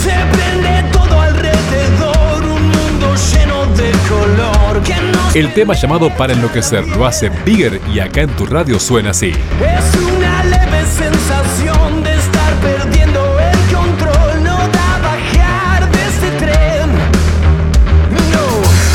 Se prende todo alrededor, un mundo lleno de color que nos... El tema llamado Para Enloquecer lo hace Bigger y acá en tu radio suena así. Es una leve sensación de estar perdiendo el control. No da bajar de este tren. No.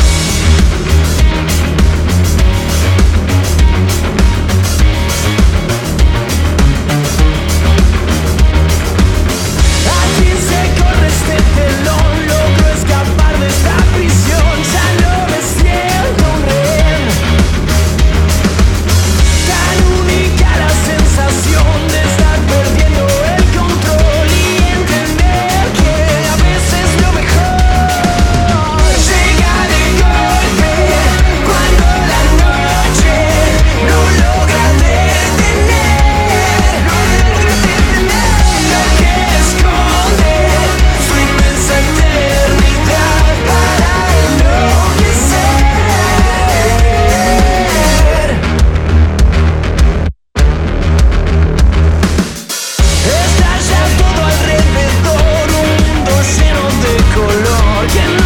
Aquí se corre este telón. Logro escapar de esta prisión. Ya no me siento un rehén. Tan única la sensación de estar perdiendo el control y entender que a veces lo mejor llega de golpe cuando la noche no logra detener lo que esconde su inmensa eternidad para enloquecer. Estalla todo alrededor, un mundo lleno de color que